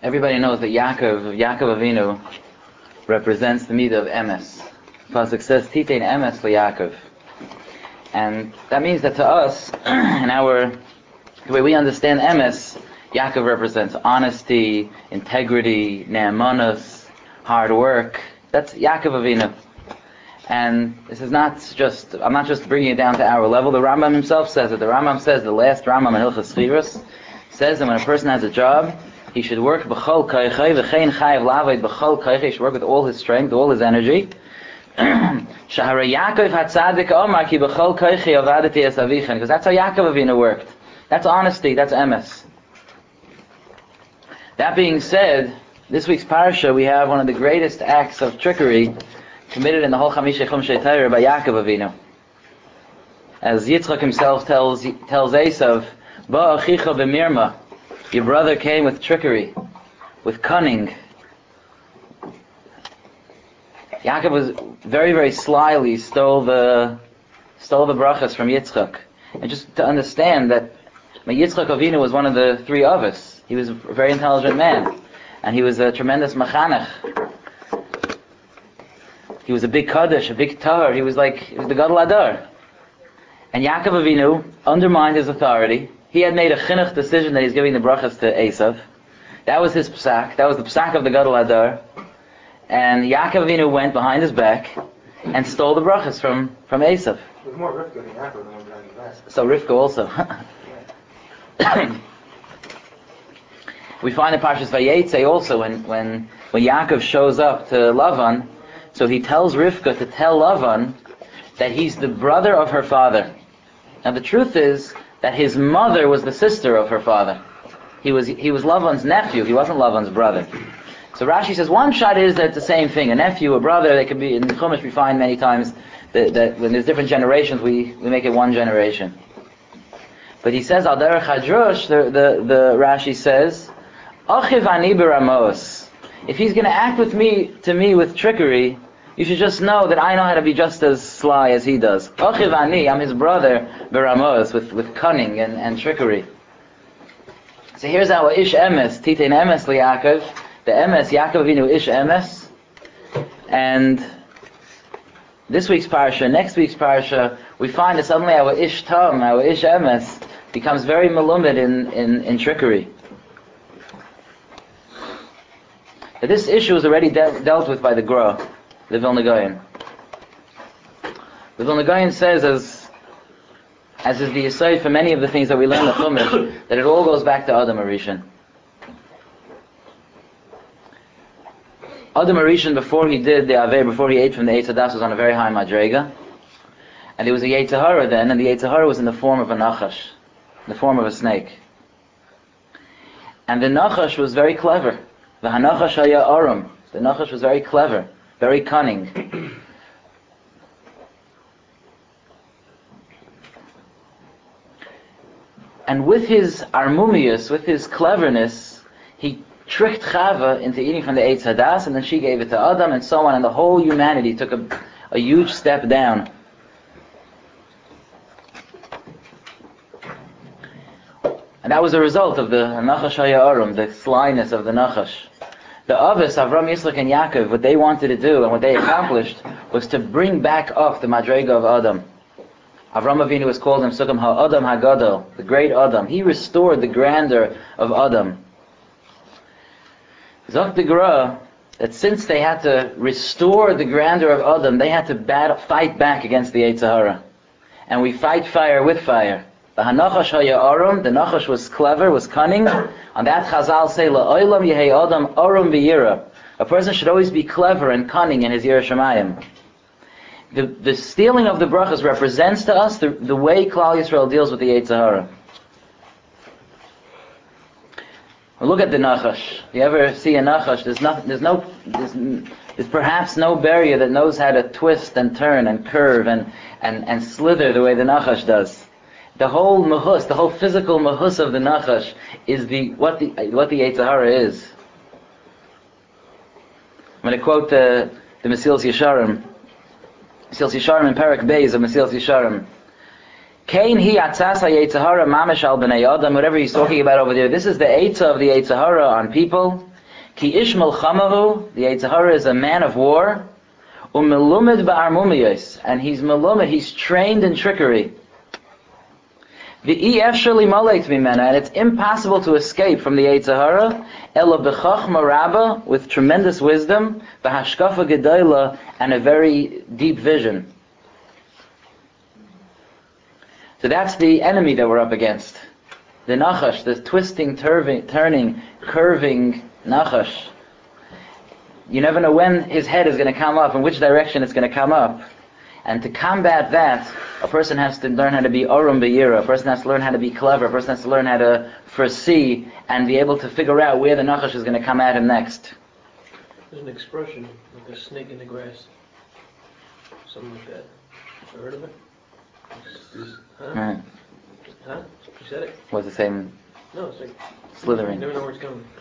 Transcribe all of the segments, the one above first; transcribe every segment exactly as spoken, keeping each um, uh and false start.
Everybody knows that Yaakov, Yaakov Avinu, represents the midah of emes. Pasuk says, Titein emes liYaakov. And that means that to us, in our, the way we understand emes, Yaakov represents honesty, integrity, ne'emanus, hard work. That's Yaakov Avinu. And this is not just, I'm not just bringing it down to our level. The Rambam himself says it. The Rambam says, the last Rambam in Hilchos Schiros, says that when a person has a job, he should work b'chol koichei, v'chein chayav la'avod b'chol koichei. He should work with all his strength, all his energy. Shahara Yaakov hatzadik omar ki b'chol koichei avadati es avichem. Because that's how Yaakov Avinu worked. That's honesty, that's emes. That being said, this week's parsha, we have one of the greatest acts of trickery committed in the whole Chamisha Chumshei Torah by Yaakov Avinu. As Yitzchak himself tells tells Esav, Ba achicha b'mirma, your brother came with trickery, with cunning. Yaakov was very, very slyly stole the stole the brachas from Yitzchak. And just to understand that Yitzchak Avinu was one of the three of us. He was a very intelligent man, and he was a tremendous machanech. He was a big kaddish, a big tahar. He was like, he was the gadol hador. And Yaakov Avinu undermined his authority. He had made a chinuch decision that he's giving the brachas to Esav. That was his psak. That was the psak of the gadol hador. And Yaakov Avinu went behind his back and stole the brachas from, from Esav. It was more Rivka than Yaakov than behind his back. So Rivka also. We find in Parshas Vayetze also when, when, when Yaakov shows up to Lavan, so he tells Rivka to tell Lavan that he's the brother of her father. Now the truth is that his mother was the sister of her father. He was he was Lavan's nephew, he wasn't Lavan's brother. So Rashi says one shot is that it's the same thing, a nephew, a brother. They could be, in the Chumash we find many times that, that when there's different generations we, we make it one generation. But he says, Al derech hadrush, the, the, the Rashi says, Achiv ani b'ramos. If he's going to act with me, to me with trickery, you should just know that I know how to be just as sly as he does. Achiv ani, I'm his brother, b'ramos, with, with cunning and, and trickery. So here's our ish emes, titein emes liYaakov. The emes, Yaakov Avinu ish emes. And this week's parsha, next week's parsha, we find that suddenly our ish tam, our ish emes, becomes very malumid in, in, in trickery. But this issue is already de- dealt with by the Gra, the Vilna Gaon. The Vilna Gaon says, as as is the aside for many of the things that we learn in the Chumash, that it all goes back to Adam Arishan. Adam Arishan, before he did the Aveh, before he ate from the Eitz Hadas, was on a very high madrega. And there was a Yetzer Hara then, and the Yetzer Hara was in the form of a Nachash, in the form of a snake. And the Nachash was very clever. The Hanachash haya arum. The Nachash was very clever, very cunning. And with his armumius, with his cleverness, he tricked Chava into eating from the Eitz Hadas, and then she gave it to Adam, and so on, and the whole humanity took a, a huge step down. And that was a result of the Nachash haya arum, the slyness of the Nachash. The Avos, Avram, Yitzchak, and Yaakov, what they wanted to do and what they accomplished was to bring back up the Madrega of Adam. Avram Avinu was called him Sukkam HaAdam HaGadol, the great Adam. He restored the grandeur of Adam. Zok the Gra, that since they had to restore the grandeur of Adam, they had to battle, fight back against the Yetzer Hara. And we fight fire with fire. The Hanachash haya arum, the Nachash was clever, was cunning. On that Chazal say, La'olam yehei adam arum v'yira. A person should always be clever and cunning in his Yirah Shamayim. The, the stealing of the brachas represents to us the, the way Klal Yisrael deals with the Yetzer Hara. Well, look at the Nachash. If you ever see a Nachash, there's, no, there's, no, there's, there's perhaps no barrier that knows how to twist and turn and curve and, and, and slither the way the Nachash does. The whole mahus, the whole physical mahus of the Nachash is the what the what the Yetzer Hara is. I'm going to quote the the Mesilas Yesharim. Mesilas Yesharim in Perek Beis of Mesilas Yesharim. Kain hi atzas ha-Yetzer Hara mamash al b'nei Adam. Whatever he's talking about over there, this is the Eitzah of the Yetzer Hara on people. Ki ish melchamahu, the Yetzer Hara is a man of war. Umelumid ba'armumiyos, and he's melumid, he's trained in trickery. V'i efshar limaleit mimena, and it's impossible to escape from the Yetzer Hara. Ela b'chachma rabba, with tremendous wisdom, b'hashkafa gedola, and a very deep vision. So that's the enemy that we're up against. The nachash, the twisting, turving, turning, curving nachash. You never know when his head is going to come up, in which direction it's going to come up. And to combat that, a person has to learn how to be orum be'yira. A person has to learn how to be clever. A person has to learn how to foresee and be able to figure out where the nachash is going to come at him next. There's an expression, like a snake in the grass. Something like that. You heard of it? Huh? Right. Huh? You said it? Was the same No, it's like... slithering. You never know where it's coming.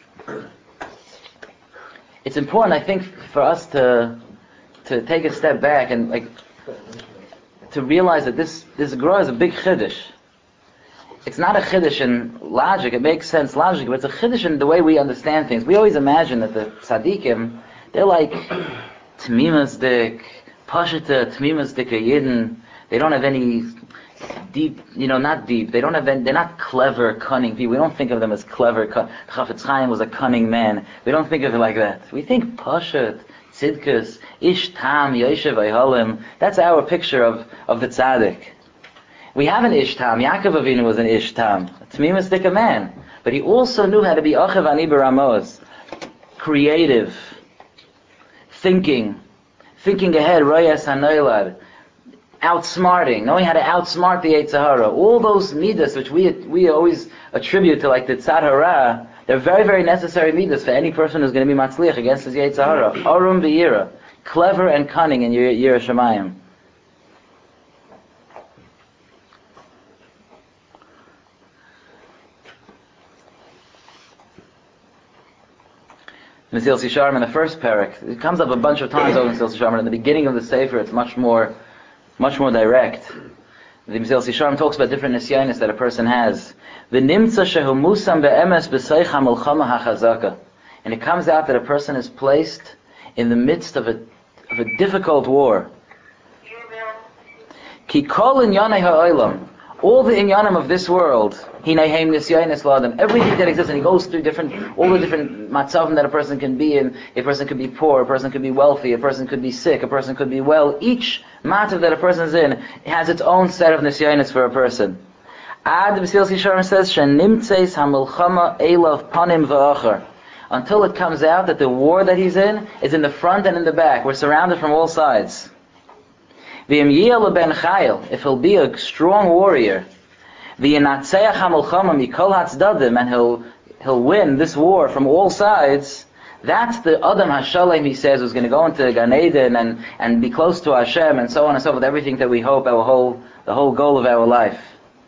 It's important, I think, for us to to take a step back and like to realize that this this Gra is a big chiddush. It's not a chiddush in logic; it makes sense logically, but it's a chiddush in the way we understand things. We always imagine that the tzaddikim, they're like tmimasdik, pashita tmimasdik yidden. They don't have any deep, you know, not deep. They don't have any, they're not clever, cunning people. We don't think of them as clever. Chafetz Chaim was a cunning man. We don't think of it like that. We think pashat, tzidkus, ish tam, yoshev ayhalim. That's our picture of, of the tzaddik. We have an ish tam. Yaakov Avinu was an ish tam. A tmimasdik a man. But he also knew how to be achav ani baramos. Creative. Thinking. Thinking ahead, royas hanoilad. Outsmarting, knowing how to outsmart the Yetzer Hara. All those midas which we we always attribute to like the Tzad Hara, they're very, very necessary midas for any person who's going to be matzliach against his Yetzer Hara. Arum b'yira, clever and cunning in Yira Shamayim. Mesil Yesharim in the first parak, it comes up a bunch of times over Mesil Yesharim. In the beginning of the Sefer, it's much more much more direct. The Mesil Yesharim talks about different nisyanis that a person has. V'nimtza shehu musam be'emes b'seich ha'melchama ha'chazaka. And it comes out that a person is placed in the midst of a of a difficult war. Ki kol inyanei ha'olam. All the inyanim of this world, hineihem nisyanis l'adam, everything that exists, and he goes through different, all the different matzavim that a person can be in. A person could be poor, a person could be wealthy, a person could be sick, a person could be well. Each matzav that a person is in has its own set of nisyanis for a person. Ad Mesil Yesharim says, "Shenimtzeis hamilchama elav panim v'achar." Until it comes out that the war that he's in is in the front and in the back. We're surrounded from all sides. If he'll be a strong warrior, and he'll he'll win this war from all sides, that's the Adam Hashalem, he says, who's going to go into Gan Eden and, and be close to Hashem and so on and so forth, everything that we hope, our whole the whole goal of our life.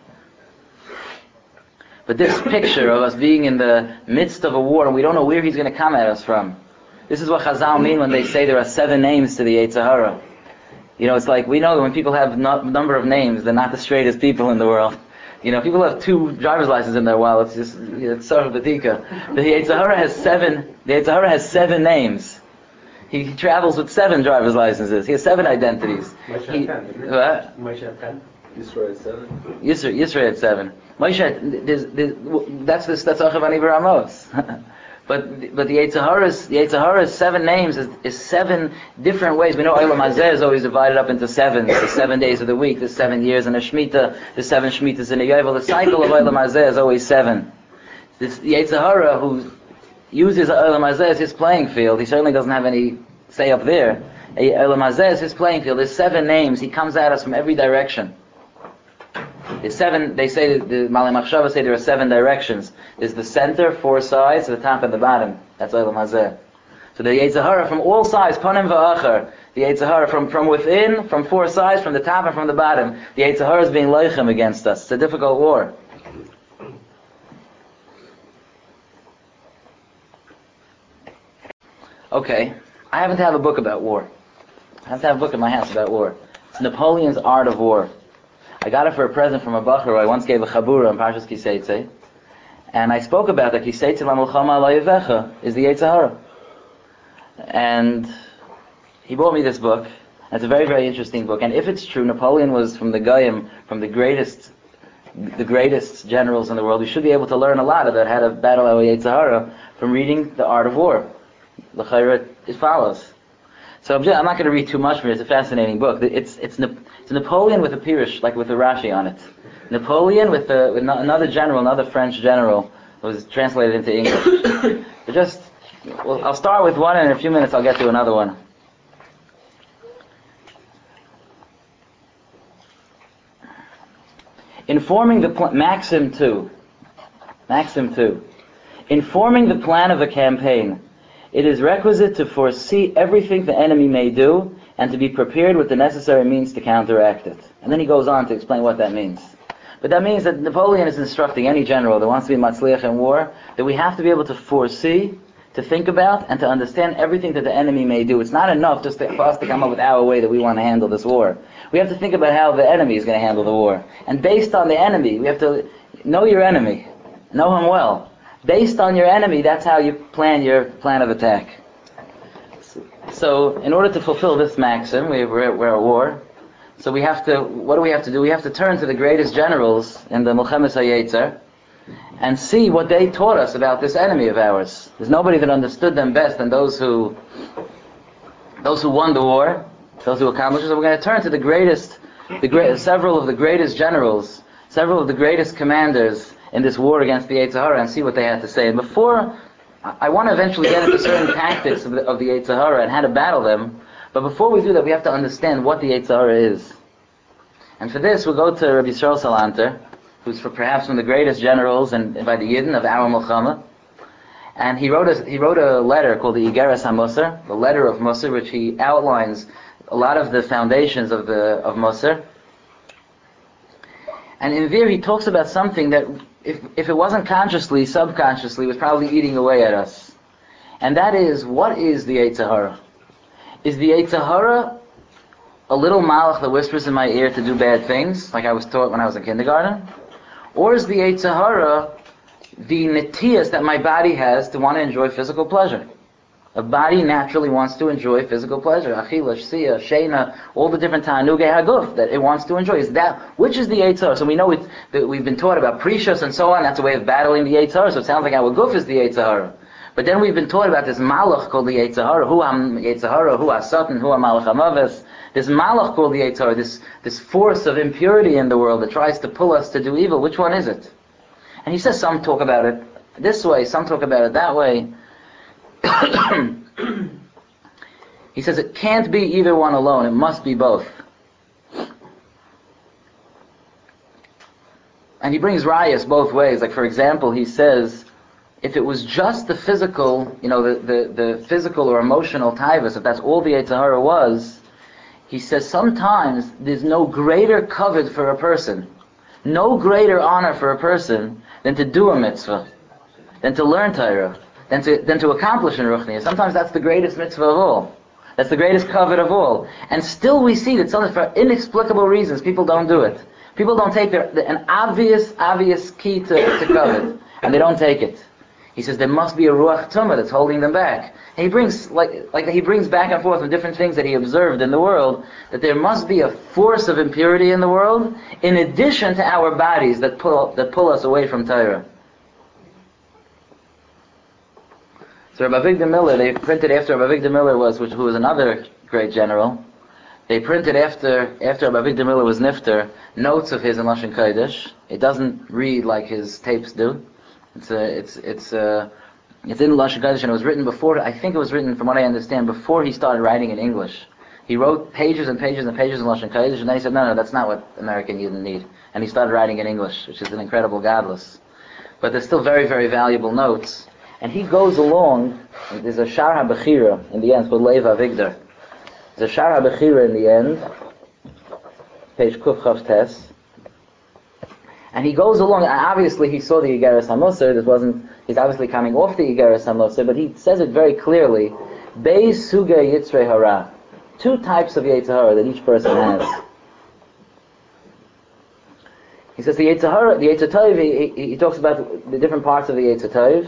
But this picture of us being in the midst of a war and we don't know where he's going to come at us from, this is what Chazal mean when they say there are seven names to the Yetzer Hara. You know, it's like, we know that when people have no number of names, they're not the straightest people in the world. You know, people have two driver's licenses in their wallet, it's just, it's sort of batika. The Yetzer Hara has seven, the Yetzer Hara has seven names. He, he travels with seven driver's licenses. He has seven identities. He, what? Moshe had ten. Yisro had seven. Yisro, Yisro had seven. Moshe, there's, there's, that's this, that's Achav Ani Baramos. But but the Yetzer Hara's the Yetzer Hara's seven names is, is seven different ways. We know Olam Hazeh is always divided up into seven. The seven days of the week, the seven years in a Shemitah, the seven Shemitahs in a Yovel. The cycle of Olam Hazeh is always seven. This Yetzer Hara, who uses Olam Hazeh as his playing field, he certainly doesn't have any say up there. Olam Hazeh is his playing field. There's seven names. He comes at us from every direction. There's seven, they say, the Malei Machshava say there are seven directions. There's the center, four sides, the top and the bottom. That's Olam Hazeh. So the Yetzer Hara from all sides, panim v'achar. The Yetzer Hara from, from within, from four sides, from the top and from the bottom. The Yetzer Hara is being leichem against us. It's a difficult war. Okay, I happen to have a book about war. I have to have a book in my house about war. It's Napoleon's Art of War. I got it for a present from a bacher who I once gave a chabura on Parshas Ki Seitzei. And I spoke about that. Kisei Tzil HaMilchama Ala Yevecha is the Yetzer Hara. And he bought me this book. It's a very, very interesting book. And if it's true, Napoleon was from the Goyim, from the greatest, the greatest generals in the world. We should be able to learn a lot about how to battle our Yetzer Hara from reading The Art of War. L'chaira, it follows. So I'm, just, I'm not going to read too much from it. It's a fascinating book. It's it's, it's Napoleon with a Pirush, like with a Rashi on it. Napoleon with, a, with another general, another French general, was translated into English. But just, well, I'll start with one, and in a few minutes I'll get to another one. Informing the pl- Maxim two. Maxim two. Informing the plan of a campaign. It is requisite to foresee everything the enemy may do and to be prepared with the necessary means to counteract it. And then he goes on to explain what that means. But that means that Napoleon is instructing any general that wants to be matzliach in war that we have to be able to foresee, to think about, and to understand everything that the enemy may do. It's not enough just to, for us to come up with our way that we want to handle this war. We have to think about how the enemy is going to handle the war. And based on the enemy, we have to know your enemy, know him well. Based on your enemy, that's how you plan your plan of attack. So, in order to fulfill this maxim, we, we're, we're at war. So we have to, what do we have to do? We have to turn to the greatest generals in the Milchemes HaYetzer and see what they taught us about this enemy of ours. There's nobody that understood them best than those who, those who won the war, those who accomplished it. So we're going to turn to the greatest, the great, several of the greatest generals, several of the greatest commanders in this war against the Yetzer Hara and see what they had to say. And before, I want to eventually get into certain tactics of the, of the Yetzer Hara and how to battle them, but before we do that, we have to understand what the Yetzer Hara is. And for this, we'll go to Rabbi Yisrael Salanter, who's for perhaps one of the greatest generals and by the Yidden of our Milchama. And he wrote a, he wrote a letter called the Igeres HaMusar, the letter of Musar, which he outlines a lot of the foundations of the of Musar. And in there he talks about something that, if if it wasn't consciously, subconsciously, was probably eating away at us. And that is, what is the Yetzer Hara? Is the Yetzer Hara a little malach that whispers in my ear to do bad things, like I was taught when I was in kindergarten? Or is the Yetzer Hara the netiyas that my body has to want to enjoy physical pleasure? A body naturally wants to enjoy physical pleasure. Achila, shsiya, sheina, all the different ta'anugei haguf that it wants to enjoy. Is that, which is the Yetzer Hara? So we know it, that we've been taught about precious and so on. That's a way of battling the Yetzer Hara. So it sounds like our guf is the Yetzer Hara. But then we've been taught about this malach called the Yetzer Hara. Hu am Yetzer Hara, hu ha-satan, hu ha-malach hamaves. This malach called the Yetzer Hara, this, this force of impurity in the world that tries to pull us to do evil. Which one is it? And he says some talk about it this way, some talk about it that way. He says it can't be either one alone, it must be both. And he brings rayas both ways. Like, for example, he says, if it was just the physical, you know, the, the, the physical or emotional taivas, if that's all the Yetzer Hara was, he says sometimes there's no greater kavod for a person, no greater honor for a person than to do a mitzvah, than to learn Torah, than to, than to accomplish in Ruchniya. Sometimes that's the greatest mitzvah of all. That's the greatest kavod of all. And still we see that sometimes for inexplicable reasons people don't do it. People don't take their, an obvious, obvious key to, to kavod, and they don't take it. He says there must be a ruach tumah that's holding them back. And he brings, like, like he brings back and forth with different things that he observed in the world, that there must be a force of impurity in the world, in addition to our bodies that pull, that pull us away from Torah. So Rabbi Avigdor Miller, they printed after Rabbi Avigdor Miller was, which, who was another great general, they printed after after Rabbi Avigdor Miller was nifter, notes of his in Lashon Kodesh. It doesn't read like his tapes do. It's a, it's it's a, it's in Lashon Kodesh, and it was written before. I think it was written, from what I understand, before he started writing in English. He wrote pages and pages and pages in Lashon Kodesh, and then he said, no, no, that's not what American Yidden need. And he started writing in English, which is an incredible godless. But there's still very, very valuable notes. And he goes along, there's a Shar HaBechira in the end, called Lev Avigdor. There's a Shar HaBechira in the end, page Kuf Chav Tes. And he goes along, and obviously he saw the Igeres HaMusar, this wasn't, he's obviously coming off the Igeres HaMusar, but he says it very clearly, Beis Sugei Yitzrei Hara. Two types of Yetzer Hara that each person has. He says the Yetzer Hara, the Yetzer Tov, he, he, he talks about the different parts of the Yetzer Tov.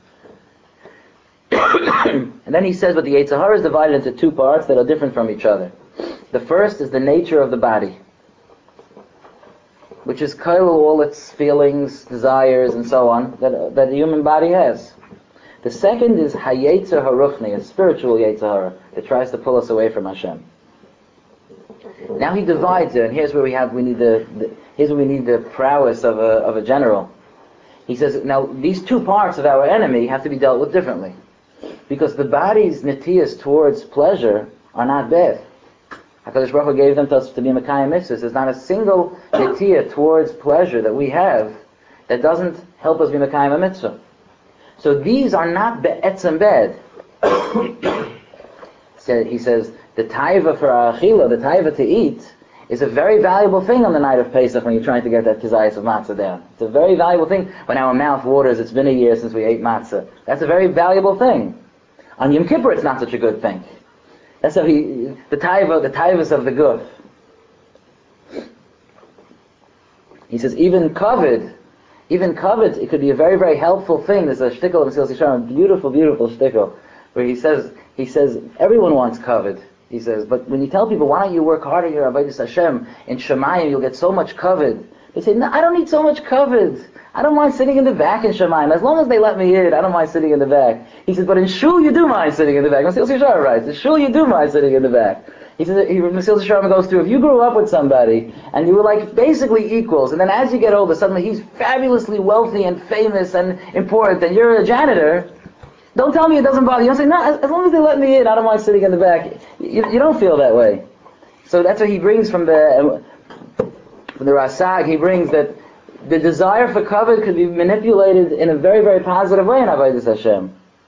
And then he says that the Yetzer Hara is divided into two parts that are different from each other. The first is the nature of the body, which is all its feelings, desires, and so on, that, that the human body has. The second is Hayetzer Haruchni, a spiritual Yetzer Hara that tries to pull us away from Hashem. Now he divides it, and here's where we have we need the, the here's where we need the prowess of a of a general. He says, now these two parts of our enemy have to be dealt with differently, because the body's netiyas towards pleasure are not bad. HaKadosh Baruch Hu gave them to us to be Mekayim mitzvahs. There's not a single netiyah towards pleasure that we have that doesn't help us be Mekayim a mitzvah. So these are not be'etzem bad. So he says, the taiva for our achila, the taiva to eat, is a very valuable thing on the night of Pesach when you're trying to get that kizayis of matzah down. It's a very valuable thing when our mouth waters, it's been a year since we ate matzah. That's a very valuable thing. On Yom Kippur, it's not such a good thing. That's how he, the taiva, the taivas of the guf. He says, even covered, even covered, it could be a very, very helpful thing. There's a shtickle of Mesilas Yesharim, a beautiful, beautiful shtickle, where he says, he says, everyone wants covered. He says, but when you tell people, why don't you work harder in your Avodas Hashem, in Shemayim, you'll get so much covered. They say, no, I don't need so much covered. I don't mind sitting in the back in Shemayim. As long as they let me in, I don't mind sitting in the back. He says, but in Shul you do mind sitting in the back. Mesilas Yesharim writes, in Shul you do mind sitting in the back. He says, he, Mesilas Yesharim goes through, if you grew up with somebody, and you were like basically equals, and then as you get older, suddenly he's fabulously wealthy and famous and important, and you're a janitor, don't tell me it doesn't bother you. Don't say, no, as, as long as they let me in, I don't mind sitting in the back. You, you don't feel that way. So that's what he brings from the from the Rasag. He brings that the desire for kavod could be manipulated in a very, very positive way in Avodas Hashem.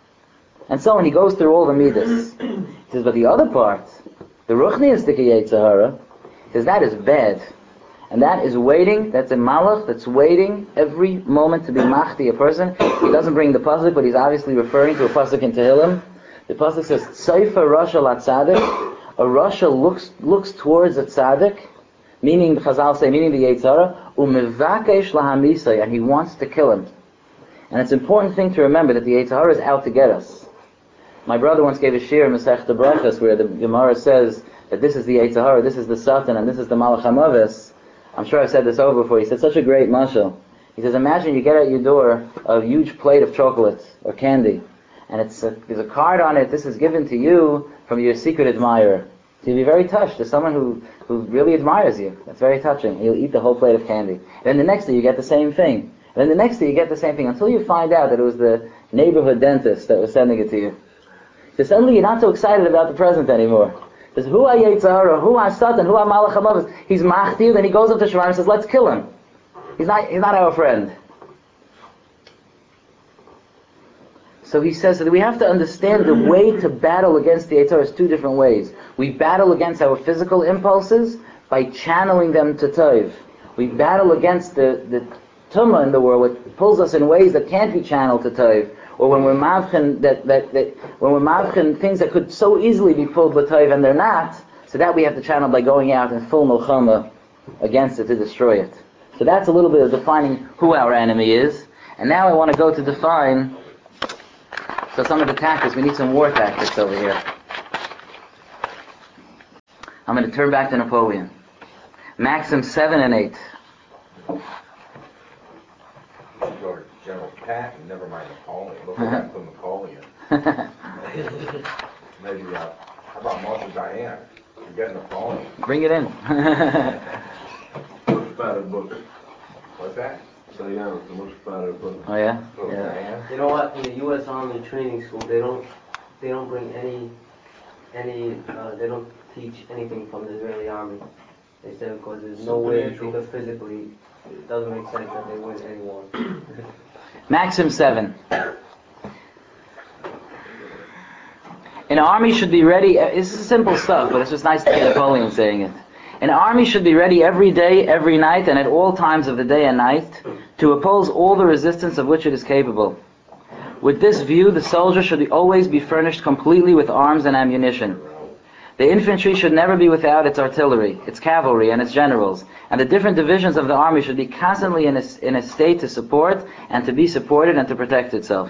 And so when he goes through all the midas, he says, but the other part, the ruchniistic Yetzer Hara, he says that is bad. And that is waiting, that's a malach that's waiting every moment to be machti a person. He doesn't bring the pasuk, but he's obviously referring to a pasuk in Tehillim. The pasuk says, Tzeifa Rasha la tzaddik. A Rasha looks looks towards a tzaddik, meaning, the Chazal say, meaning the Yetzer Hara, umevakesh lahamisay, and he wants to kill him. And it's an important thing to remember that the Yetzer Hara is out to get us. My brother once gave a shir in Masechta Brachos where the Gemara says that this is the Yetzer Hara, this is the Satan, and this is the Malach HaMavis. I'm sure I've said this over before. He said such a great mashal. He says, imagine you get at your door a huge plate of chocolate or candy, and it's a, there's a card on it, this is given to you from your secret admirer. So you'll be very touched. There's someone who, who really admires you. That's very touching. You'll eat the whole plate of candy. And then the next day you get the same thing. And then the next day you get the same thing until you find out that it was the neighborhood dentist that was sending it to you. So suddenly you're not so excited about the present anymore. There's who I Yetzer Hara, who I Satan, who I Malach HaMavis. He's machti, then he goes up to Shemayim and says, let's kill him. He's not, he's not our friend. So he says that we have to understand the way to battle against the Yetzer Hara is two different ways. We battle against our physical impulses by channeling them to Tov. We battle against the, the Tumah in the world, which pulls us in ways that can't be channeled to Tov. Or when we're mavchen, that, that, that, when we're mavchen things that could so easily be pulled l'tayv and they're not, so that we have to channel by going out in full milchama against it to destroy it. So that's a little bit of defining who our enemy is. And now I want to go to define, so some of the tactics, we need some war tactics over here. I'm going to turn back to Napoleon. Maxim seven and eight. General Patton, never mind Napoleon. Look at from Napoleon. Maybe, uh, how about Marshal Diane? You get Napoleon. Bring it in. Most battered book. What's that? Diane is the most battered book. Oh yeah? Little Yeah. Diane? You know what? In the U S Army training school, they don't they don't bring any any uh, they don't teach anything from the Israeli Army. They said because there's no way, because physically it doesn't make sense that they win any war. Maxim seven. An army should be ready. This is simple stuff, but it's just nice to hear Napoleon saying it. An army should be ready every day, every night, and at all times of the day and night to oppose all the resistance of which it is capable. With this view, the soldier should always be furnished completely with arms and ammunition. The infantry should never be without its artillery, its cavalry, and its generals, and the different divisions of the army should be constantly in a, in a state to support and to be supported and to protect itself.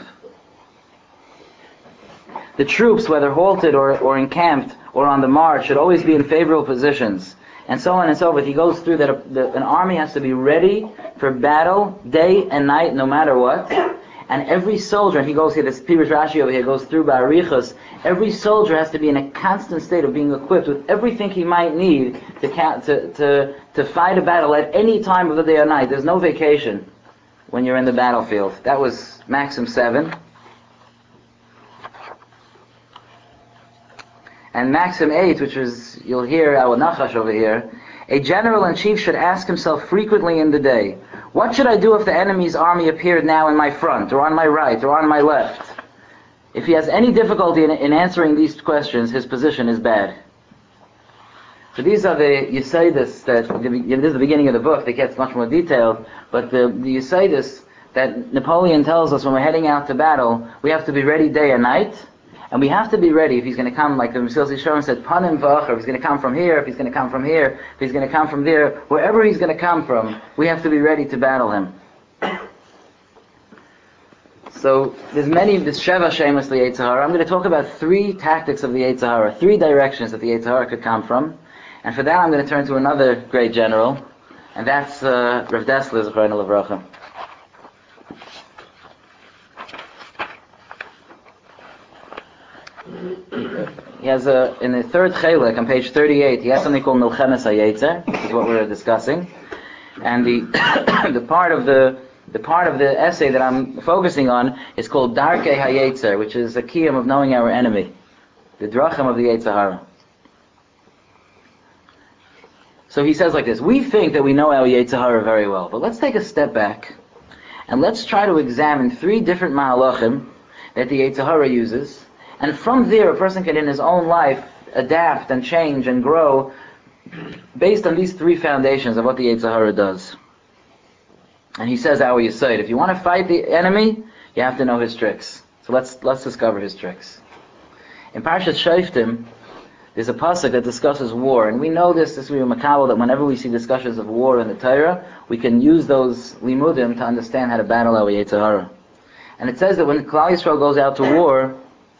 The troops, whether halted or, or encamped or on the march, should always be in favorable positions, and so on and so forth. He goes through that a, the, an army has to be ready for battle day and night, no matter what. And every soldier, and he goes here, this Pirush Rashi over here goes through Ba'arichas, every soldier has to be in a constant state of being equipped with everything he might need to, to, to, to fight a battle at any time of the day or night. There's no vacation when you're in the battlefield. That was Maxim seven. And Maxim eight, which is, you'll hear our Nachash over here, a general in chief should ask himself frequently in the day, what should I do if the enemy's army appeared now in my front, or on my right, or on my left? If he has any difficulty in, in answering these questions, his position is bad. So these are the Yesodis that, this is the beginning of the book, that gets much more detailed, but the, the Yesodis that Napoleon tells us when we're heading out to battle, we have to be ready day and night, and we have to be ready if he's going to come, like the Mesilas Yesharim said, Panim V'achar, if he's going to come from here, if he's going to come from here, if he's going to come from there, wherever he's going to come from, we have to be ready to battle him. So, there's many, this Sheva Shemus the Yetzer Hara. I'm going to talk about three tactics of the Yetzer Hara, three directions that the Yetzer Hara could come from. And for that I'm going to turn to another great general, and that's uh, Rav Dessler, Zechrona Livracha. He has a, in the third Chelek, on page thirty-eight, he has something called Milchemes HaYetzer, which is what we're discussing. And the the part of the the part of the essay that I'm focusing on is called Darkei HaYetzer, which is a kiyum of knowing our enemy, the drachim of the Yetzer Hara. So he says like this, we think that we know our Yetzer Hara very well, but let's take a step back and let's try to examine three different mahalachim that the Yetzer Hara uses. And from there, a person can in his own life adapt and change and grow based on these three foundations of what the Yetzer Hara does. And he says, our Yesod, if you want to fight the enemy, you have to know his tricks. So let's let's discover his tricks. In Parashat Shoftim, there's a pasuk that discusses war, and we know this, this we are makabel, that whenever we see discussions of war in the Torah, we can use those limudim to understand how to battle our Yetzer Hara. And it says that when Klal Yisrael goes out to war,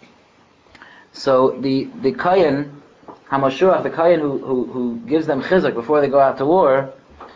so the the Kohen, Hamashuach, the Kohen who, who who gives them chizuk before they go out to war,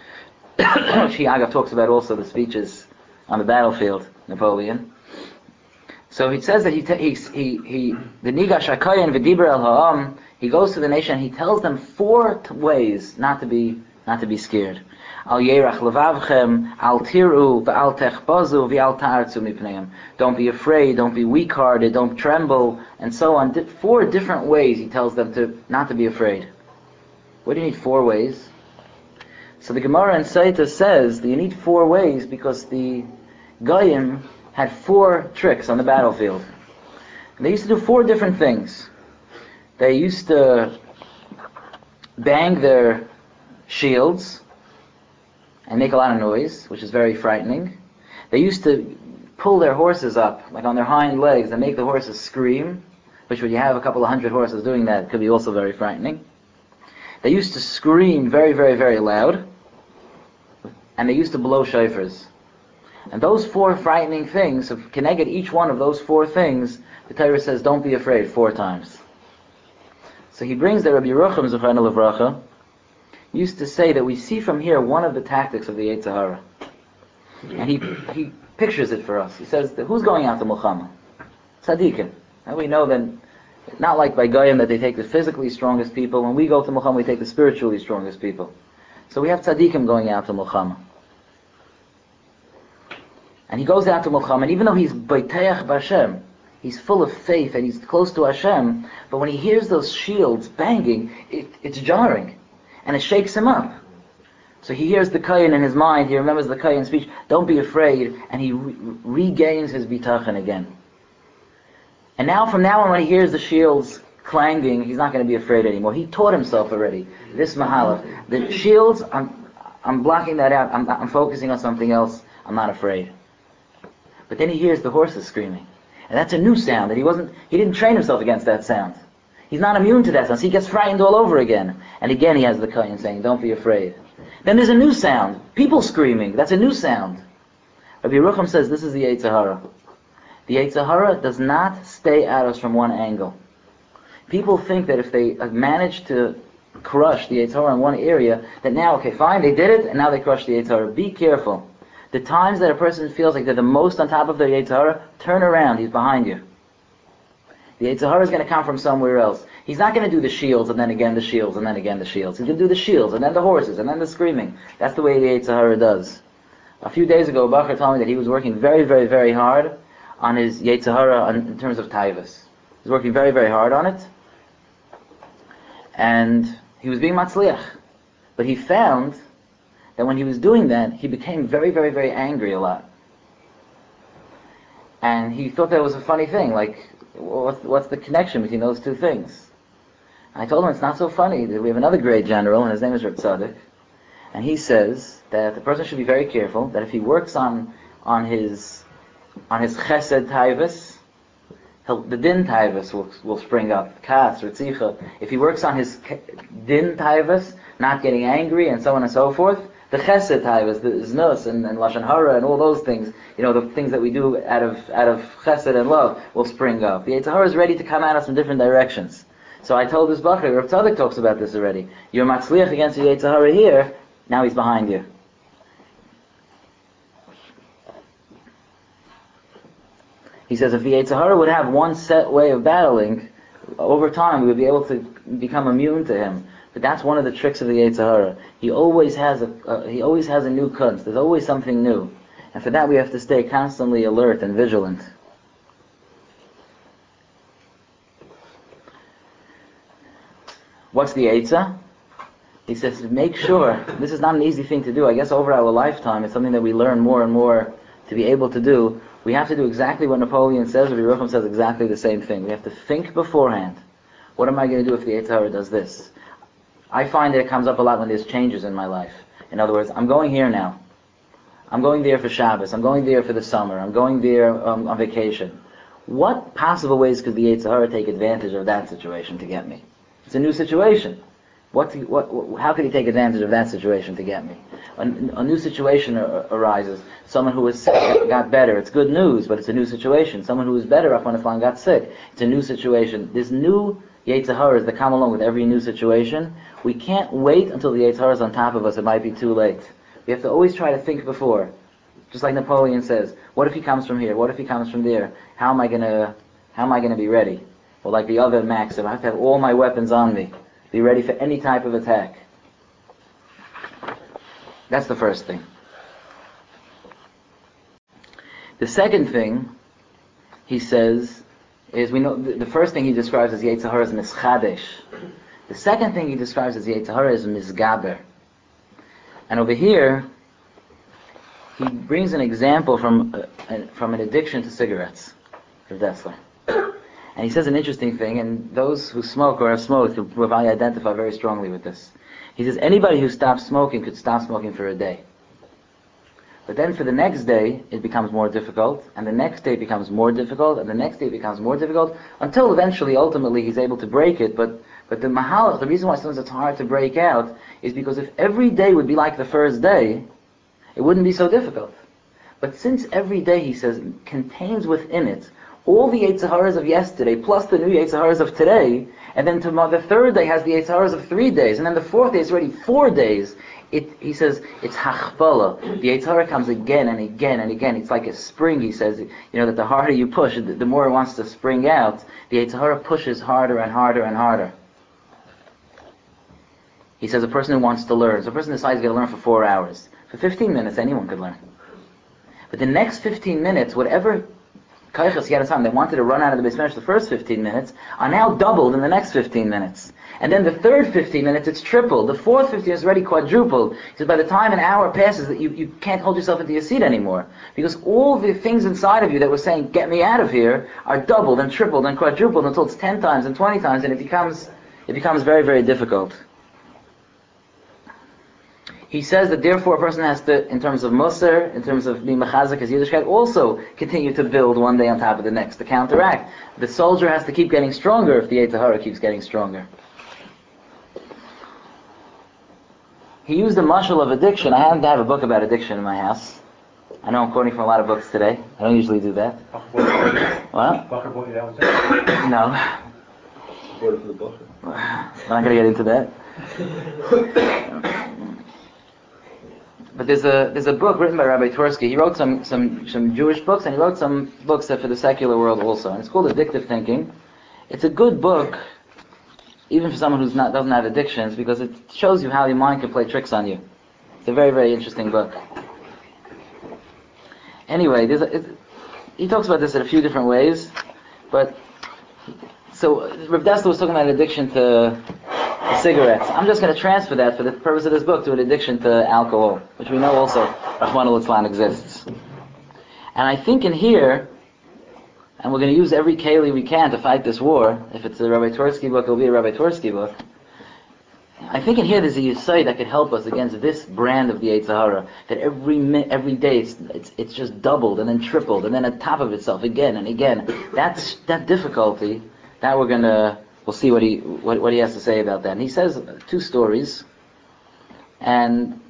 she Agav talks about also the speeches on the battlefield, Napoleon. So it says that he he he, he the Nigash HaKohen v'diber el ha'am, he goes to the nation and he tells them four t- ways not to be not to be scared. Al yerach levavchem, al tiru, v'al techbazu, v'al ta'artzu mipneim. Don't be afraid, don't be weak-hearted, don't tremble, and so on. D- four different ways he tells them to not to be afraid. What do you need four ways? So the Gemara in Saita says that you need four ways because the Goyim had four tricks on the battlefield. And they used to do four different things. They used to bang their shields and make a lot of noise, which is very frightening. They used to pull their horses up, like on their hind legs, and make the horses scream, which when you have a couple of hundred horses doing that, could be also very frightening. They used to scream very, very, very loud, and they used to blow shofars. And those four frightening things, if connected each one of those four things, the Torah says, don't be afraid, four times. So he brings the Rabbi Yerucham, Zechrona Livracha, used to say that we see from here one of the tactics of the Yetzer Hara. And he he pictures it for us. He says, that who's going out to Milchama? Tzaddikim. And we know that, not like by Goyim that they take the physically strongest people. When we go to Milchama, we take the spiritually strongest people. So we have Tzaddikim going out to Milchama. And he goes out to Milchama, and even though he's Beiteach B'Hashem, he's full of faith and he's close to Hashem, but when he hears those shields banging, it, it's jarring. And it shakes him up. So he hears the Kohen in his mind, he remembers the Kohen's speech, don't be afraid, and he re- regains his bitachon again. And now, from now on, when he hears the shields clanging, he's not going to be afraid anymore. He taught himself already, this mahalach. The shields, I'm, I'm blocking that out, I'm, I'm focusing on something else, I'm not afraid. But then he hears the horses screaming. And that's a new sound that he wasn't, he didn't train himself against that sound. He's not immune to that sound. So he gets frightened all over again. And again he has the kohen saying, don't be afraid. Then there's a new sound. People screaming. That's a new sound. Rabbi Yerucham says this is the Yetzer Hara. The Yetzer Hara does not stay at us from one angle. People think that if they manage to crush the Yetzer Hara in one area, that now, okay, fine, they did it, and now they crush the Yetzer Hara. Be careful. The times that a person feels like they're the most on top of their Yetzer Hara, turn around, he's behind you. The Yetzer Hara is going to come from somewhere else. He's not going to do the shields, and then again the shields, and then again the shields. He's going to do the shields, and then the horses, and then the screaming. That's the way the Yetzer Hara does. A few days ago, Bacher told me that he was working very, very, very hard on his Yetzer Hara in terms of taivas. He's working very, very hard on it. And he was being matzliach. But he found that when he was doing that, he became very, very, very angry a lot. And he thought that was a funny thing, like, what's, what's the connection between those two things? And I told him it's not so funny. We have another great general, and his name is Reb Tzadok, and he says that the person should be very careful, that if he works on on his on his chesed taivas, the din taivas will, will spring up, kas, ritzicha. If he works on his din taivas, not getting angry and so on and so forth, the chesed taivas, the znus and, and lashon hara and all those things, you know, the things that we do out of out of chesed and love will spring up. The Yetzer Hara is ready to come at us from different directions. So I told this Bacher, Rav Tzadok talks about this already. You're matzliach against the Yetzer Hara here, now he's behind you. He says if the Yetzer Hara would have one set way of battling, over time we would be able to become immune to him. But that's one of the tricks of the Yetzer Hara. He always has a uh, he always has a new kunst. There's always something new, and for that we have to stay constantly alert and vigilant. What's the Eitzah? He says, make sure, this is not an easy thing to do. I guess over our lifetime, it's something that we learn more and more to be able to do. We have to do exactly what Napoleon says, or Yerucham says exactly the same thing. We have to think beforehand. What am I going to do if the Yetzer Hara does this? I find that it comes up a lot when there's changes in my life. In other words, I'm going here now. I'm going there for Shabbos. I'm going there for the summer. I'm going there um, on vacation. What possible ways could the Yetzer Hara take advantage of that situation to get me? It's a new situation. What, to, what, what, how could he take advantage of that situation to get me? A, a new situation ar- arises. Someone who was sick got better. It's good news, but it's a new situation. Someone who was better up on the phone got sick. It's a new situation. This new Yetzer Haras that come along with every new situation, we can't wait until the Yetzer Hara is on top of us. It might be too late. We have to always try to think before. Just like Napoleon says, what if he comes from here? What if he comes from there? How am I gonna, how am I gonna be ready? Or like the other maxim, I have to have all my weapons on me. Be ready for any type of attack. That's the first thing. The second thing, he says, is we know the, the first thing he describes as Yetzer Hara is mischadesh. The second thing he describes as Yetzer Hara is misgaber. And over here, he brings an example from uh, from an addiction to cigarettes, Rav Dessler. And he says an interesting thing, and those who smoke or have smoked will probably identify very strongly with this. He says anybody who stops smoking could stop smoking for a day. But then for the next day, it becomes more difficult, and the next day it becomes more difficult, and the next day it becomes more difficult, until eventually, ultimately, he's able to break it. But but the mahalach, the reason why sometimes it's hard to break out, is because if every day would be like the first day, it wouldn't be so difficult. But since every day, he says, contains within it all the Yetzer Haras of yesterday, plus the new Yetzer Haras of today, and then tomorrow, the third day has the Yetzer Haras of three days, and then the fourth day is already four days. It, he says, it's hachpala. The Yetzer Hara comes again and again and again. It's like a spring, he says, you know, that the harder you push, the, the more it wants to spring out. The Yetzer Hara pushes harder and harder and harder. He says a person who wants to learn, so a person decides he's going to learn for four hours. For fifteen minutes, anyone could learn. But the next fifteen minutes, whatever Kaychas he had time, they wanted to run out of the Beis Medrash the first fifteen minutes, are now doubled in the next fifteen minutes. And then the third fifteen minutes, it's tripled. The fourth fifteen is already quadrupled. He says by the time an hour passes, that you, you can't hold yourself into your seat anymore. Because all the things inside of you that were saying, get me out of here, are doubled and tripled and quadrupled until it's ten times and twenty times, and it becomes it becomes very, very difficult. He says that therefore a person has to, in terms of Musar, in terms of being Mechazik as Yiddishkeit, also continue to build one day on top of the next, to counteract. The soldier has to keep getting stronger if the Yetzer Hara keeps getting stronger. He used a mashal of addiction. I happen to have a book about addiction in my house. I know I'm quoting from a lot of books today. I don't usually do that. What? No. Word for the buffer. I'm not going to get into that. But there's a there's a book written by Rabbi Twersky. He wrote some, some, some Jewish books, and he wrote some books that for the secular world also. And it's called Addictive Thinking. It's a good book, even for someone who's not doesn't have addictions, because it shows you how your mind can play tricks on you. It's a very, very interesting book. Anyway, there's a, it, he talks about this in a few different ways, but so Rav Dessler was talking about an addiction to, to cigarettes. I'm just going to transfer that for the purpose of this book to an addiction to alcohol, which we know also Rahman al-Islam exists. And I think in here, and we're going to use every keli we can to fight this war. If it's a Rabbi Twersky book, it'll be a Rabbi Twersky book. I think in here there's a yesod that could help us against this brand of the Yetzer Hara, that every mi- every day it's, it's it's just doubled and then tripled and then on top of itself again and again. That's that difficulty. That we're gonna we'll see what he what, what he has to say about that. And he says two stories, and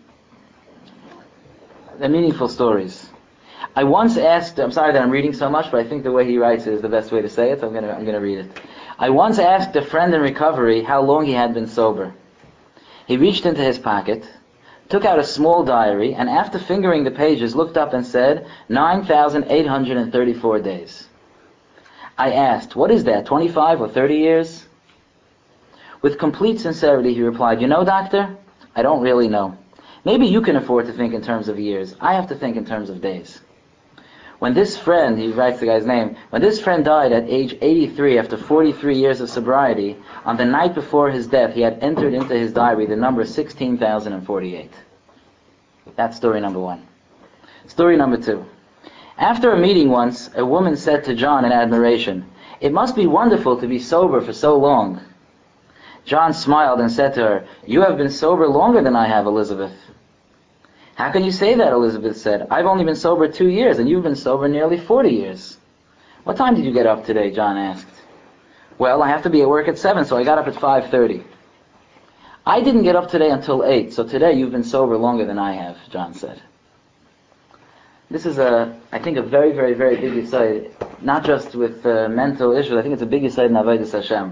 they're meaningful stories. I once asked, I'm sorry that I'm reading so much, but I think the way he writes it is the best way to say it, so I'm gonna I'm gonna read it. I once asked a friend in recovery how long he had been sober. He reached into his pocket, took out a small diary, and after fingering the pages, looked up and said, nine thousand eight hundred thirty-four days. I asked, what is that, twenty-five or thirty years? With complete sincerity, he replied, you know, doctor, I don't really know. Maybe you can afford to think in terms of years. I have to think in terms of days. When this friend, he writes the guy's name, when this friend died at age eighty-three after forty-three years of sobriety, on the night before his death, he had entered into his diary the number sixteen thousand forty-eight. That's story number one. Story number two. After a meeting once, a woman said to John in admiration, it must be wonderful to be sober for so long. John smiled and said to her, you have been sober longer than I have, Elizabeth. How can you say that, Elizabeth said. I've only been sober two years, and you've been sober nearly forty years. What time did you get up today, John asked. Well, I have to be at work at seven, so I got up at five thirty. I didn't get up today until eight, so today you've been sober longer than I have, John said. This is, a, I think, a very, very, very big yesod, not just with uh, mental issues. I think it's a big yesod in Avodas Hashem.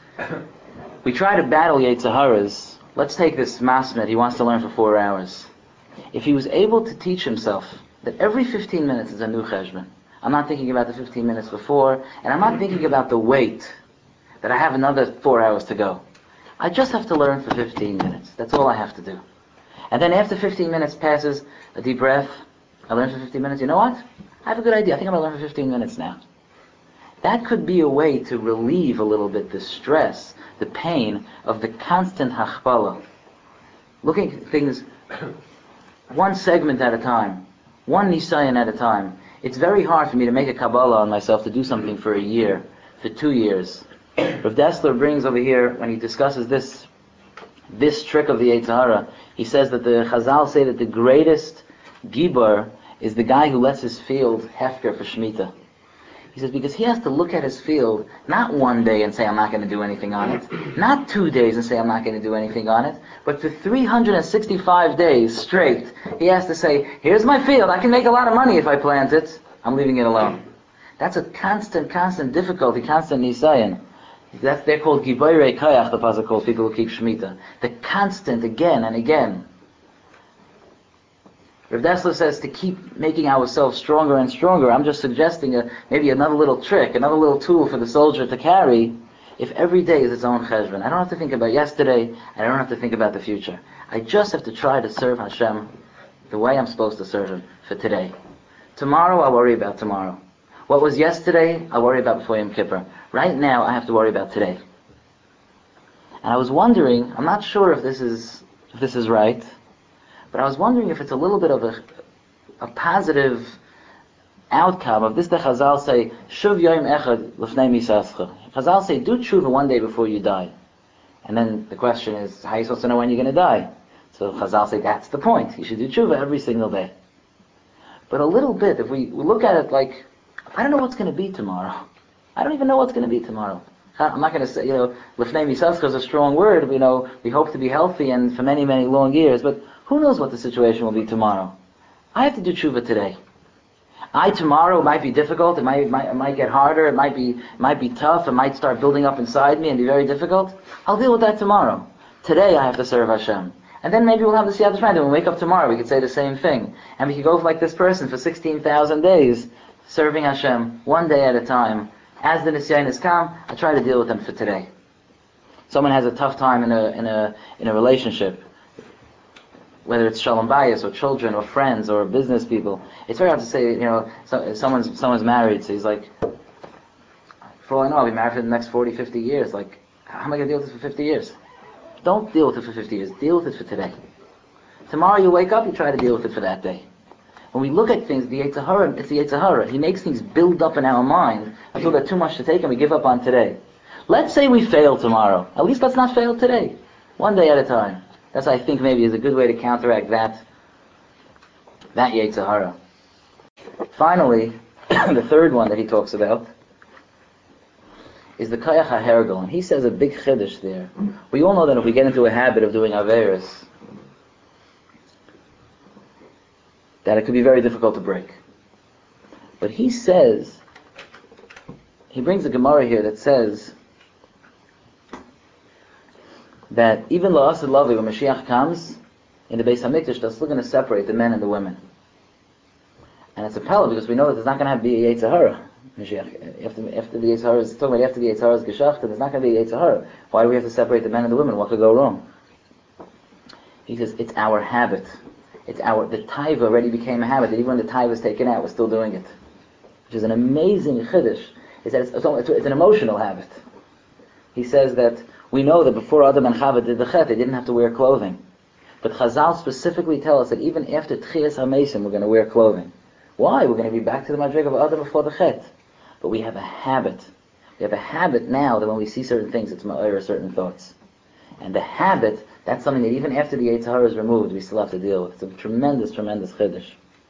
We try to battle Yetzer Haras. Let's take this masmid, he wants to learn for four hours. If he was able to teach himself that every fifteen minutes is a new cheshbon, I'm not thinking about the fifteen minutes before, and I'm not thinking about the wait, that I have another four hours to go. I just have to learn for fifteen minutes. That's all I have to do. And then after fifteen minutes passes, a deep breath, I learn for fifteen minutes. You know what? I have a good idea. I think I'm going to learn for fifteen minutes now. That could be a way to relieve a little bit the stress, the pain of the constant hachpala. Looking at things one segment at a time, one nisayon at a time. It's very hard for me to make a Kabbalah on myself to do something for a year, for two years. Rav Dessler brings over here, when he discusses this this trick of the Yetzer Hara, he says that the Chazal say that the greatest Gibar is the guy who lets his field hefker for Shemitah. He says, because he has to look at his field, not one day and say, I'm not going to do anything on it, not two days and say, I'm not going to do anything on it, but for three hundred sixty-five days straight, he has to say, here's my field, I can make a lot of money if I plant it, I'm leaving it alone. That's a constant, constant difficulty, constant nisayon. That's, they're called Giborei Kayach, the pasuk calls people who keep Shemitah. The constant, again and again. Rav Dessler says to keep making ourselves stronger and stronger. I'm just suggesting a, maybe another little trick, another little tool for the soldier to carry. If every day is its own cheshbon, I don't have to think about yesterday, and I don't have to think about the future. I just have to try to serve Hashem the way I'm supposed to serve Him for today. Tomorrow, I'll worry about tomorrow. What was yesterday, I'll worry about before Yom Kippur. Right now, I have to worry about today. And I was wondering, I'm not sure if this is if this is right, but I was wondering if it's a little bit of a, a positive outcome of this. The Chazal say, Shuv Yom Echad L'fnei Misascha. Chazal say, do tshuva one day before you die. And then the question is, how are you supposed to know when you're going to die? So Chazal say that's the point. You should do tshuva every single day. But a little bit, if we, we look at it like, I don't know what's going to be tomorrow. I don't even know what's going to be tomorrow. I'm not going to say, you know, Lefnei Misavcha is a strong word. We know we hope to be healthy and for many, many long years. But who knows what the situation will be tomorrow? I have to do tshuva today. I tomorrow might be difficult. It might, it might, it might get harder. It might be, it might be tough. It might start building up inside me and be very difficult. I'll deal with that tomorrow. Today I have to serve Hashem. And then maybe we'll have the Siyat Shema. When we wake up tomorrow, we could say the same thing. And we could go like this person for sixteen thousand days, serving Hashem, one day at a time. As the Nisyanis come, I try to deal with them for today. Someone has a tough time in a in a in a relationship, whether it's shalom bayis or children or friends or business people. It's very hard to say, you know, so, someone's someone's married, so he's like, for all I know, I'll be married for the next forty, fifty years. Like, how am I going to deal with this for fifty years? Don't deal with it for fifty years. Deal with it for today. Tomorrow you wake up, you try to deal with it for that day. When we look at things, the Yetzer Hara, it's the Yetzer Hara. He makes things build up in our mind until they're too much to take and we give up on today. Let's say we fail tomorrow. At least let's not fail today. One day at a time. That's, I think, maybe is a good way to counteract that, that Yetzer Hara. Finally, the third one that he talks about is the Kayach HaHergel. And he says a big chiddush there. We all know that if we get into a habit of doing Averis, that it could be very difficult to break. But he says, he brings a Gemara here that says that even La'asad Lavi, when Mashiach comes, in the Beis HaMikdash, they're still going to separate the men and the women. And it's a pella because we know that there's not going to be a Yetzer Hara. Mashiach, after, after the Yetzer Hara is talking about after the Yetzer Hara is Geshachta, there's not going to be a Yetzer Hara. Why do we have to separate the men and the women? What could go wrong? He says it's our habit. It's our the taiva already became a habit. That even when the taiva is taken out, we're still doing it, which is an amazing chiddush. Is that it's, it's, it's an emotional habit. He says that we know that before Adam and Chava did the chet, they didn't have to wear clothing, but Chazal specifically tell us that even after Tchias HaMesim, we're going to wear clothing. Why? We're going to be back to the madrig of Adam before the chet. But we have a habit. We have a habit now that when we see certain things, it's ma'or certain thoughts, and the habit. That's something that even after the Yetzer Hara is removed, we still have to deal with. It's a tremendous, tremendous chiddush.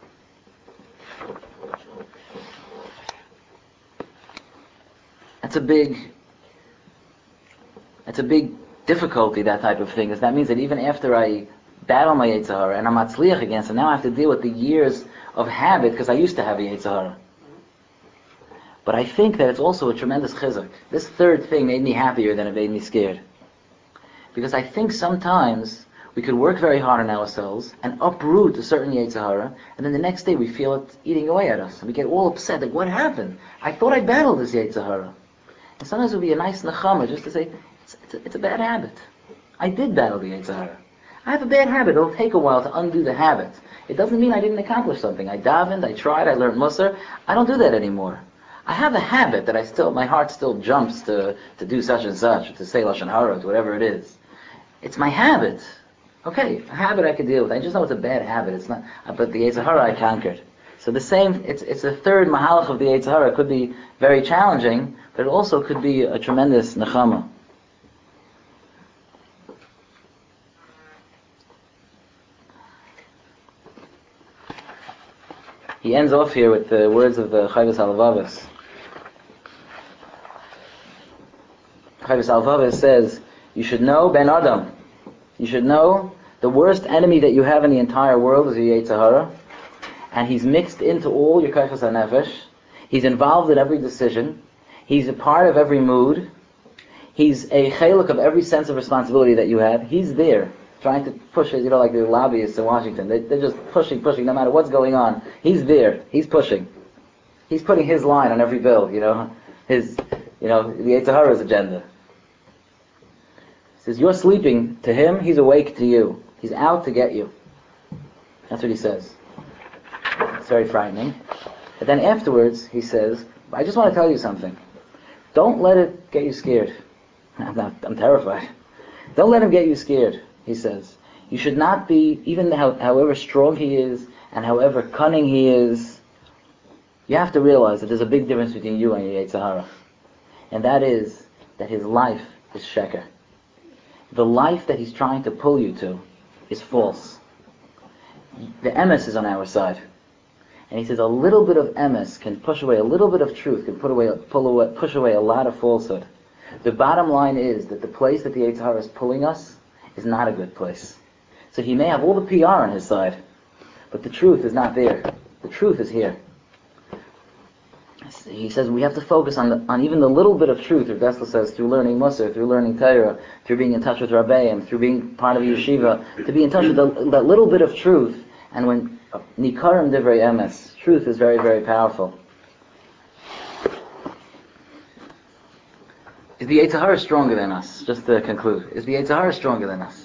That's a big, that's a big difficulty, that type of thing, is that means that even after I battle my Yetzer Hara and I'm matzliach against it, now I have to deal with the years of habit because I used to have a Yetzer Hara. But I think that it's also a tremendous chizuk. This third thing made me happier than it made me scared. Because I think sometimes we could work very hard on ourselves and uproot a certain Yetzer Hara, and then the next day we feel it eating away at us. And we get all upset, like, what happened? I thought I battled this Yetzer Hara. And sometimes it would be a nice nechama just to say, it's, it's, a, it's a bad habit. I did battle the Yetzer Hara. I have a bad habit. It'll take a while to undo the habit. It doesn't mean I didn't accomplish something. I davened, I tried, I learned Musar. I don't do that anymore. I have a habit that I still, my heart still jumps to, to do such and such, to say Lashon Hara, whatever it is. It's my habit. Okay, a habit I could deal with. I just know it's a bad habit. It's not. But the Yetzer Hara I conquered. So the same. It's it's the third mahalach of the Yetzer Hara. It could be very challenging, but it also could be a tremendous nechama. He ends off here with the words of the Chovos HaLevavos. Chovos HaLevavos says, you should know, Ben Adam, you should know the worst enemy that you have in the entire world is your Yetzer Hara, and he's mixed into all your Kochos HaNefesh. He's involved in every decision. He's a part of every mood. He's a chelek of every sense of responsibility that you have. He's there, trying to push it, you know, like the lobbyists in Washington. They, they're just pushing, pushing, no matter what's going on. He's there. He's pushing. He's putting his line on every bill, you know, his, you know, the Yetzer Hara's agenda. He says, you're sleeping to him, he's awake to you. He's out to get you. That's what he says. It's very frightening. But then afterwards, he says, I just want to tell you something. Don't let it get you scared. I'm, not, I'm terrified. Don't let him get you scared, he says. You should not be, even how, however strong he is, and however cunning he is, you have to realize that there's a big difference between you and your Yetzer Hara. And that is that his life is sheker. The life that he's trying to pull you to is false. The emes is on our side. And he says a little bit of emes can push away, a little bit of truth can put away, pull away, push away a lot of falsehood. The bottom line is that the place that the Yetzer Hara is pulling us is not a good place. So he may have all the P R on his side, but the truth is not there. The truth is here. He says we have to focus on the, on even the little bit of truth, Rav Dessler says, through learning Musar, through learning Torah, through being in touch with Rabbeim, through being part of a yeshiva, to be in touch with the, that little bit of truth. And when Nikarim Divrei Emes, truth is very, very powerful. Is the Yetzer Hara stronger than us? Just to conclude, is the Yetzer Hara stronger than us?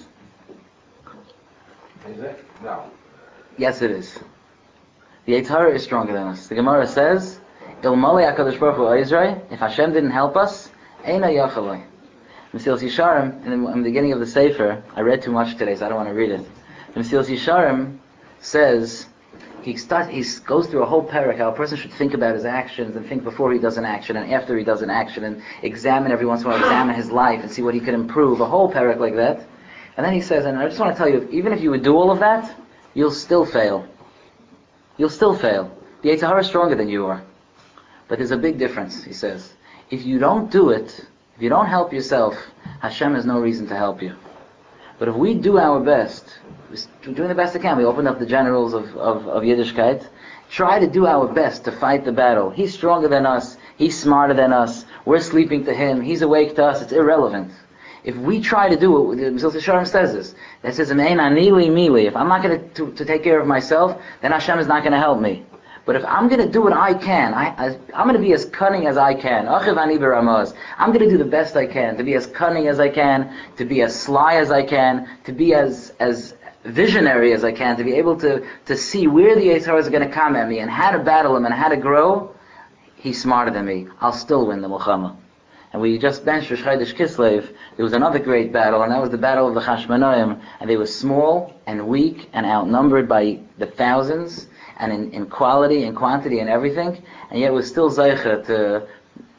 Is it? No. Yes, it is. The Yetzer Hara is stronger than us. The Gemara says, "Ilmolei HaKadosh Baruch Hu Oizrei," if Hashem didn't help us, Eina Yachalei. Mesilas Yesharim, in the, in the beginning of the Sefer, I read too much today, so I don't want to read it. Mesilas Yesharim says, he starts, he goes through a whole parak how a person should think about his actions and think before he does an action and after he does an action and examine every once in a while, examine his life and see what he could improve, a whole parak like that. And then he says, and I just want to tell you, even if you would do all of that, you'll still fail. You'll still fail. The Yetzer Hara is stronger than you are. But there's a big difference, he says. If you don't do it, if you don't help yourself, Hashem has no reason to help you. But if we do our best, we're doing the best we can, we opened up the generals of, of, of Yiddishkeit, try to do our best to fight the battle. He's stronger than us, he's smarter than us, we're sleeping to him, he's awake to us, it's irrelevant. If we try to do it, Mesilas Yesharim says this, that says, if I'm not going to, to take care of myself, then Hashem is not going to help me. But if I'm going to do what I can, I, I, I'm going to be as cunning as I can. I'm going to do the best I can, to be as cunning as I can, to be as sly as I can, to be as as visionary as I can, to be able to, to see where the Yetzer Hara is going to come at me and how to battle him and how to grow. He's smarter than me. I'll still win the Milchama. And we just benched Rosh Chodesh Kislev. There was another great battle, and that was the battle of the Chashmonaim. And they were small and weak and outnumbered by the thousands, and in, in quality and quantity and everything, and yet was still Zeicha to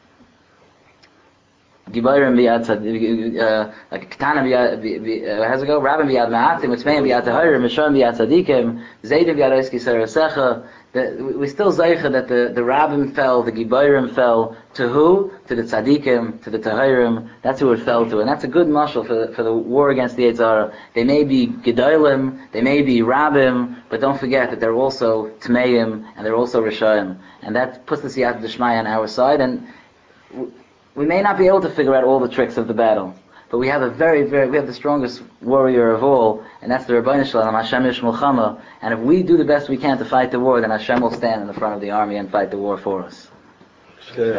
Gibayrim biyad tzadikim, Ketana biyad, how's it go? Rabim biyad ma'atim, Mitzvayim biyad tahirim, Mishram biyad tzadikim, Zaydim biyad oiski sarasecha. We still Zeicha that the, the Rabim fell, the Gibayrim fell, to who? To the tzadikim, to the tahirim. That's who it fell to, and that's a good mashal for, for the war against the Yetzer Hara. They may be Gedolim, they may be Rabim, but don't forget that they're also Tmeim, and they're also Rishayim. And that puts the Siyat D'Shmaya on our side, and we may not be able to figure out all the tricks of the battle, but we have a very, very, we have the strongest warrior of all, and that's the Rabbeinu Shalom, Hashem Yesh Milchama. And if we do the best we can to fight the war, then Hashem will stand in the front of the army and fight the war for us.